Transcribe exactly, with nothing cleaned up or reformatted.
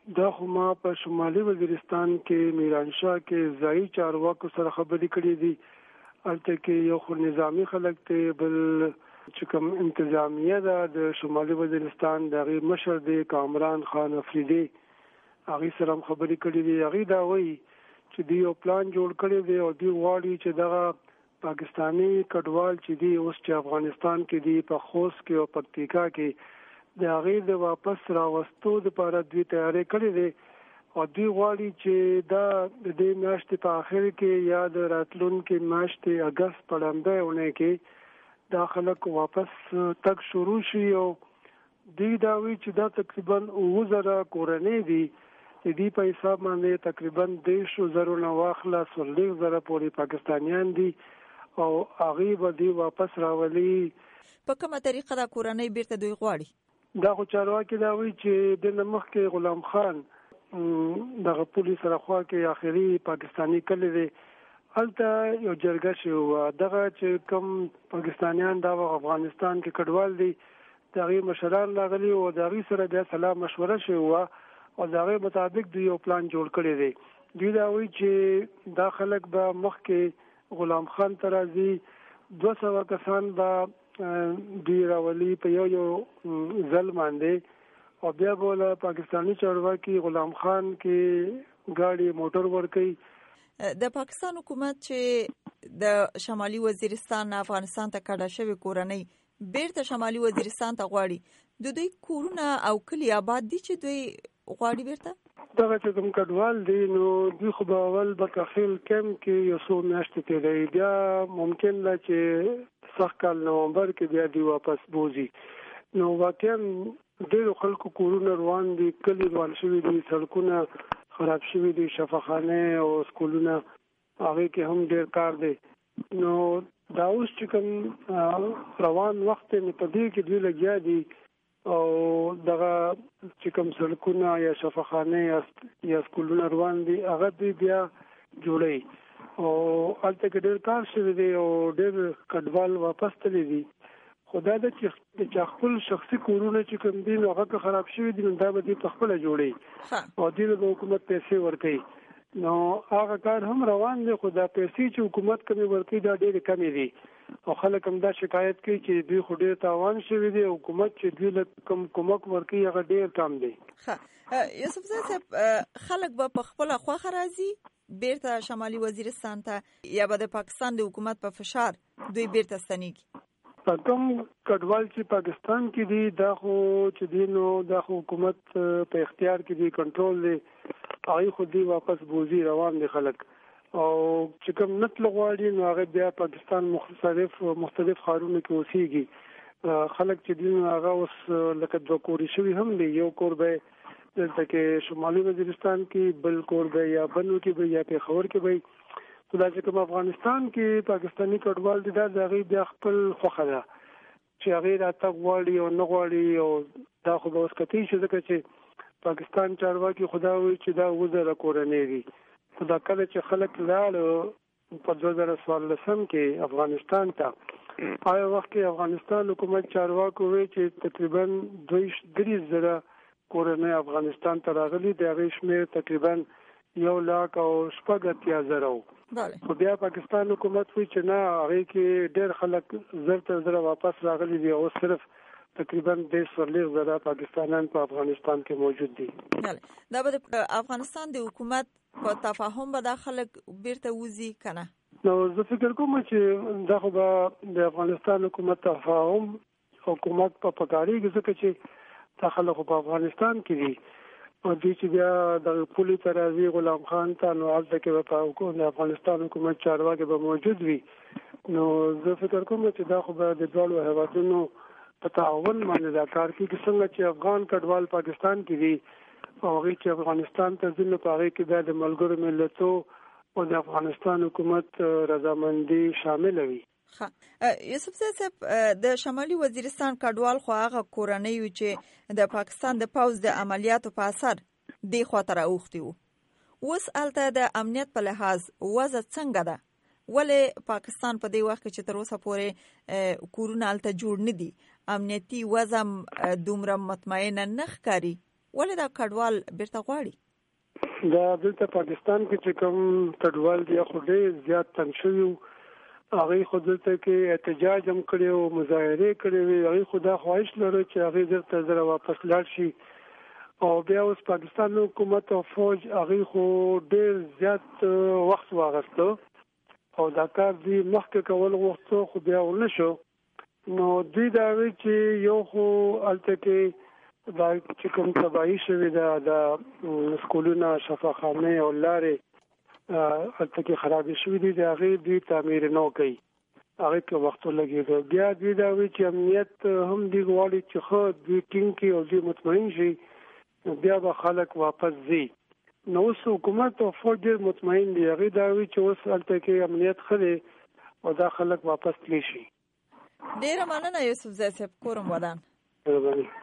دا خو ما په شمالي وزیرستان کې میرانشاه کې ځایي چارواکو سره خبرې کړې دي. هلته کې یو خو نظامی خلک ته بل چې کوم انتظامیه ده د شمالي وزیرستان د هغې مشر دی کامران خان افریدي، هغې سره هم خبرې کړې دي. هغې دا وایي چې دوی یو پلان جوړ کړی دی او دوی غواړي چې دغه پاکستاني کډوال چې دي اوس چې افغانستان کې دي په خوست کې او پکتیکا کې د هغې د واپس راوستو دپاره دوی تیاری کړې دی او دوی غواړي چې دا د دې میاشتې په آخر کې یا د راتلونکي میاشتې اګست په لومړۍ اونۍ کې دا خلک واپس تک شروع شي او دوی دا وایي چې دا تقریبا اووه زره کورنۍ دي د دې په حساب باندې تقریبا دېرشو زرو نه واخله څلوېښت زره پورې پاکستانیان دي او هغې به دوی واپس راولي. په کومه طریقه دا کورنۍ بیرته دوی غواړي؟ دا خو چارواکي دا وایي چې د نه مخکې غلام خان دغه پولیس سره خوا کې آخري پاکستاني کلی دی، هلته یو جرګه شوې وه. دغه چې کوم پاکستانیان دا افغانستان کې کډوال دي د هغې مشران راغلي او د هغې سره بیا سلا مشوره شوې وه او د هغې مطابق دوی یو پلان جوړ کړی دی. دوی دا وایي چې دا خلک به مخکې غلام خان ته راځي، دوه سوه کسان به دوی راولي په یو یو ځل باندې او بیا به له پاکستاني چارواکي غلام خان کې ګاډي موټر ورکوي. د پاکستان حکومت چې د شمالي وزیرستان افغانستان ته کډه شوې کورنۍ بیرته شمالي وزیرستان ته غواړي، د دوی کورونه او کلی آباد دي چې دوی غواړي بیرته؟ دغه چې کوم کډوال دي نو دوی خو به اول بکخیل کیمپ کې یو څو میاشتې تېروي، بیا ممکن ده چې سخت کال نومبر کې بیا دوی واپس بوځي. نو واقعا ډېرو خلکو کورونه روان دي، کلي روان شوي دي، سړکونه خراب شوي دي، شفاخانه او سکولونه هغې کې هم ډېر کار دی. نو دا اوس چې کوم روان وخت نو په دې کې دوی لګیا دي او دغه چې کوم سړکونه یا شفاخانه یا سکولونه روان دي هغه دوی بیا جوړوي او هلته کې ډېر کار شوی دی او ډېر کډوال واپس تللی دي. خو دا ده چې خپل شخصي کورونه چې کوم دي نو هغه که خراب شوي دي نو دا به دوی په خپله جوړوي او دوی به حکومت پیسې ورکوي. نو هغه کار هم روان دی خو دا پیسې چې حکومت کمې ورکوي دا ډېرې کمې دي او خلک هم دا شکایت کوي چې دوی خو ډېر تاوان شوي دي، حکومت چې دوی له کوم کومک ورکوي هغه ډېر کم دی. یوسفزی صاحب، خلک به په خپله خوښه راځي بیرته شمالي وزیرستان ته یا به د پاکستان د حکومت په فشار دوی بیرته ستنیږي؟ په کوم کډوال چې پاکستان کې دي دا خو چې دي نو دا خو حکومت په اختیار کې دي، کنټرول دی، هغې خو دوی واپس بوځي، روان دي خلک. او چې کوم نه تلو غواړي نو هغه بیا پاکستان مختلف مختلف ښارونو کې اوسېږي. خلک چې دي نو هغه اوس لکه دوه کورې شوي هم دي، یو کور به دلته کې شمالي وزیرستان کې، بل کور به یا بنو کې به یا پېښور کې به. خو دا چې کوم افغانستان کې پاکستاني کډوال دي دا د هغې بیا خپل خوښه ده چې هغې راتګ غواړي او نه غواړي او دا خو به اوس کتی شي ځکه چې پاکستان چارواکي خو دا وایي چې دا اووه زره کورنۍ دي. خو دا کله چې خلک لاړو په دوه زره څوارلسم کې افغانستان ته، هغه وخت کې افغانستان حکومت چارواکو وایي چې تقریبا دوه درې زره کورنۍ افغانستان ته راغلي، د هغې شمېر تقریبا یو لاک او شپږ اتیا زره و. خو بیا پاکستان حکومت وایي چې نه، هغې کې ډېر خلک زر تر زره واپس راغلي دي او صرف تقریبا دېرش څلوېښت زره پاکستانیان په افغانستان کې موجود دي. دا به د افغانستان د حکومت په تفاهم به دا خلک بیرته وځي که نه؟ نو زه فکر کوم چې دا خو به د افغانستان حکومت تفاهم حکومت په پکارېږي ځکه چې دا خلک خو په افغانستان کې دي او دوی چې بیا د پولي ته راځي غلام خان ته نو هلته کې به د افغانستان حکومت چارواکي به موجود وي. نو زه فکر کوم چې دا خو به د دواړو هېوادونو په تعاون باندې دا کار کوي، څنګه چې افغان کډوال پاکستان کې دي او هغې چې افغانستان ته ځي نو په هغې کې بیا د ملګرو ملتو او د افغانستان حکومت رضامندي شامله وي. یوسفزی صاحب، د شمالي وزیرستان کډوال خو هغه کورنۍ وو چې د پاکستان د پوځ د عملیاتو په اثر دې خواته راوښتي وو. اوس هلته د امنیت په لحاظ وضع څنګه ده؟ ولې پاکستان په دې وخت کې چې تر اوسه پورې کورونه هلته جوړ نه دي، امنیتي وضع دومره مطمئنه نه ښکاري؟ ولې دا کډوال بیرته غواړي؟ دا دلته پاکستان کې چې کوم کډوال دی خو ډېر زیات تنګ شوي هغه خو دلته کې احتجاج هم کړی او مظاهرې کړې وي. هغه خو دا خواهش لري چې هغه زر ته زر واپس لاړ شي او بیا اوس پاکستان حکومت او فوج هغه خو ډېر زیات وخت واغسته او دا کار دی مخکې کول غوښتو خو بیا ونه شو. نو دوی دا وی چې یو خو الته کې دا چې کوم تباہي شوی دا د سکولونو شفاخانه او لارې الته کې خراب شوی دي دا غي دوی تعمیر نه کوي هغه کې وخت لګیږي. بیا دوی دا وی چې امنیت هم دی غواړي چې خو دوی ټینګ کې او دوی مطمئن شي بیا به خلک واپس ځي. نو اوس حکومت او فوج مطمئن دي هغه دا وی چې اوس الته کې امنیت خله او دا خلک واپس تلی شي. ډیر مننه یوسف زاهد صاحب کورم ودان.